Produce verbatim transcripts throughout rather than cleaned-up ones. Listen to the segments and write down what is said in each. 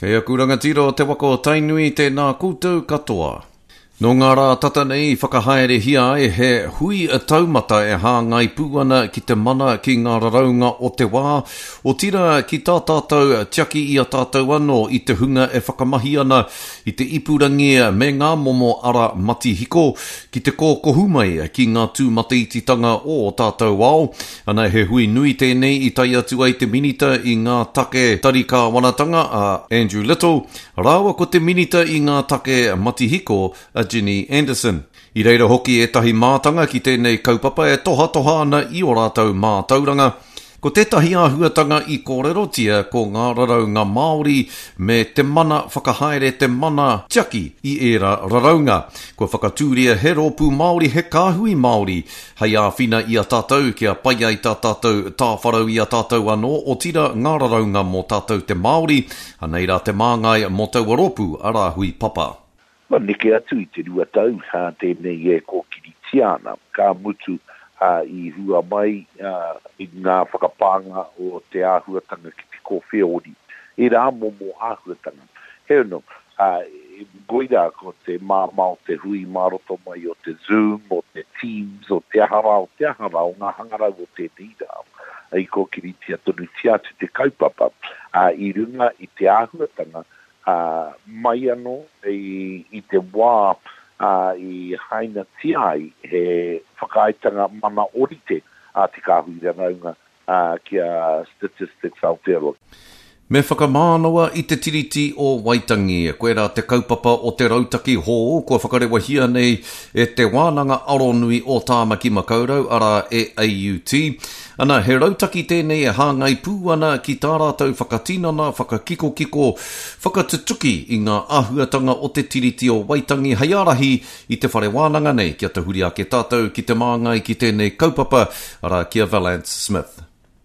Kei aku rangatira o te wako tainui tēnā koutou katoa. No ngā rā tata nei whakahaere hia e he hui a taumata e hāngai pūana ki te mana ki ngā raraunga o te wā. O tira ki tā tātou tiaki i a tātou anō i te hunga e whakamahi ana i te ipurangia me ngā momo ara mati hiko ki te kōkohu mai ki ngā tūmataititanga o tātou ao. Ana he hui nui tēnei i tai atu ai te minita i ngā take tarika wanatanga a Andrew Little. Rāua ko te minita i ngā take mati hiko a Ginny Anderson. I reira hoki e tahi mātanga ki tēnei kaupapa e toha toha ana i o rātou mātauranga. Ko tētahi āhuatanga i kōrerotia ko ngā raraunga Māori me te mana whakahaere te mana tiaki i era raraunga. Ko whakatūria he rōpū Māori he kāhui Māori. Hei āwhina i a tātou kia pai ai tā tātou tāwharau i a tātou anō o tira ngā raraunga mō tātou te Māori. Anei rā te māngai mō taua rōpū a rāhui papa. Ma neke atu i te rua tau, ha tēnei e kōkiri tiana, ka mutu uh, i hua mai uh, i ngā whakapanga o te āhuatanga ki te kōwheori. E rā momo āhuatanga. Heo no, uh, goira ko te māma o te hui maroto mai o te Zoom, o te Teams, o te ahara, o te ahara, o ngā hangarau o te nīrao. I kōkiri tia tonu tia te te kaupapa, uh, i runga i te āhuatanga, Uh, mai anō i, i te wā uh, i haina tiai he whakaaitanga mana orite a te kāhui ranaunga uh, kia Statistics Aotearoa. Me whakamānawa i te tiriti o Waitangi, koe rā te kaupapa o te rautaki hō, kua whakarewahia nei e te wānanga aronui o tāmaki makaurau, ara e A U T. Ana, he rautaki tēnei e hāngai pūana ki tā rātou whakatinana, whakakiko-kiko, whakatutuki i ngā āhuatanga o te tiriti o Waitangi, hei arahi i te whare wānanga nei, kia te huri a ke tātou ki te māngai ki tēnei kaupapa, ara kia Valance Smith.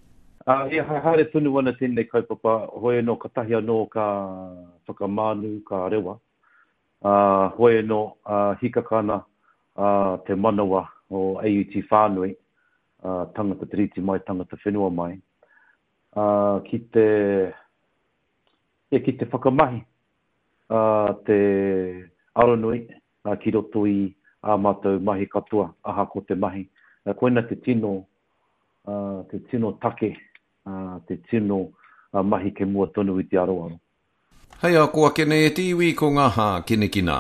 Uh, ia hai haere tunu ana tēnei kaupapa, hoi no katahi anō ka whakamānu, ka rewa. Uh, hoi no uh, hikakana uh, te manawa o A U T whānui, uh, tangata tiriti mai, tangata whenua mai. Uh, ki te, ia ki te whakamahi, uh, te aronui, uh, ki roto i a mātou mahi katoa, aha ko te mahi. Uh, koina te tino, uh, te tino take, Uh, te tino uh, mahi ke mua tonu i te aroaro. Hei a koa kene e tiwi ko ngā hā kene kina.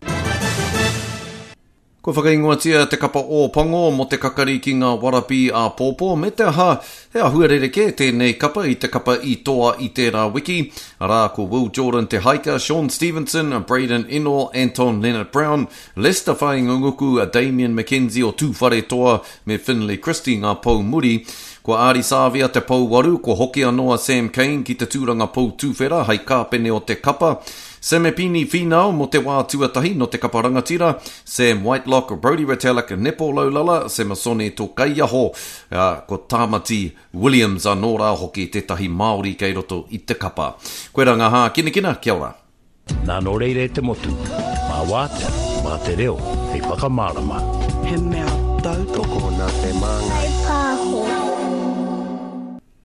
Ko whakaingoatia te kapa o pango mo te kakari ki ngā warapi a pōpō me te aha he ahuarereke tēnei kapa i te kapa i toa i tērā wiki. Arā ko Will Jordan te haika, Sean Stevenson, Braden Ennor, Anton Leonard Brown, Lester Whaingunguku, Damien McKenzie o tūwhare toa me Finlay Christie ngā pau muri. Ko Ari Savia te pau waru, ko hoki anoa Sam Kane ki te tūranga pau tūwhera, hei kāpene o te kapa. Semepini Finau mo te wā tuatahi no te kapa rangatira. Sam Whitelock, Brody Retallick, Nepo Laulala, Semasone tō kaiaho. Uh, ko Tamati Williams anō rā hoki tētahi Māori kei roto i te kapa. Koe rā ngā hā kina kina, kia ora. Nā no reire te motu, mā wātea, mā te reo, hei whakamārama. He mea tau toko nā te māngai.